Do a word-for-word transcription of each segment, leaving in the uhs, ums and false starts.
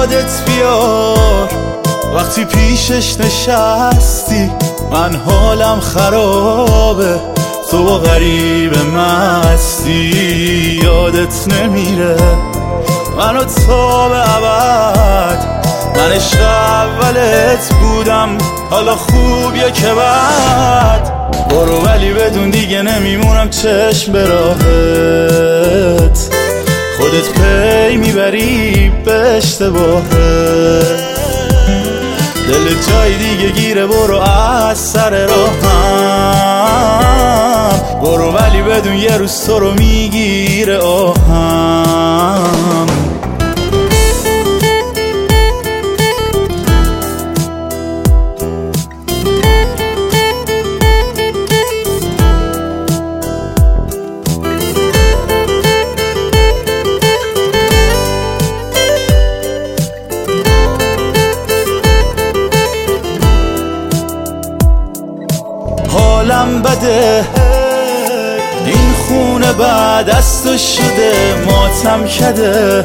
یادت بیار وقتی پیشش نشستی من حالم خرابه، تو با غریب مستی. یادت نمیره منو تا به ابد، من عشق اولت بودم حالا خوبیه که بعد. برو ولی بدون دیگه نمیمونم چشم به راهت، خودت پی میبری به اشتباهت. دل جای دیگه گیره برو از سر راهم، برو ولی بدون یه روز تو رو میگیره آهم. حالم بده این خونه بعد از تو شده، ماتم کده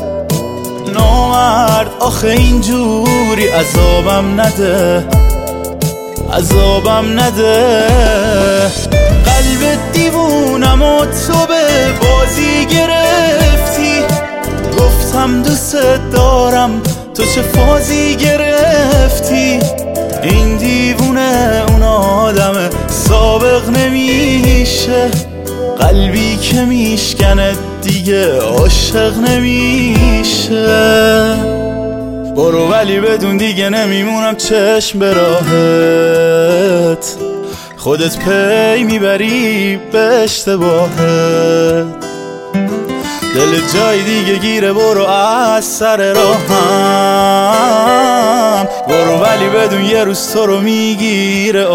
نامرد آخه اینجوری عذابم نده، عذابم نده. قلب دیوونم و تو به بازی گرفتی، گفتم دوست دارم تو چه فازی گرفتی. این دیوونه اون آدم سابق نمیشه، قلبی که میشکنه دیگه عاشق نمیشه. برو ولی بدون دیگه نمیمونم چشم به راهت، خودت پی میبری به اشتباهت. دل جای دیگه گیره برو از سر راهم، برو ولی بدون یه روز تو رو میگیره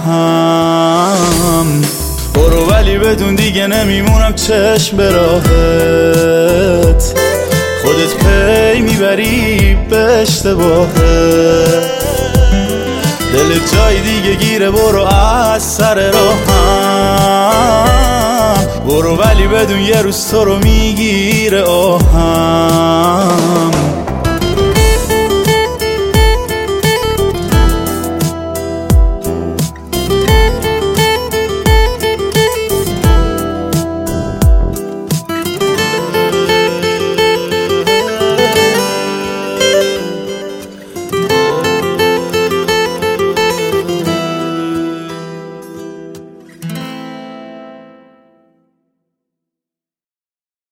آهم. برو ولی بدون دیگه نمیمونم چشم به راهت، خودت پی میبری به اشتباهت. دل جای دیگه گیره برو از سر راهم، برو ولی بدون یه روز تو رو میگیره آهم.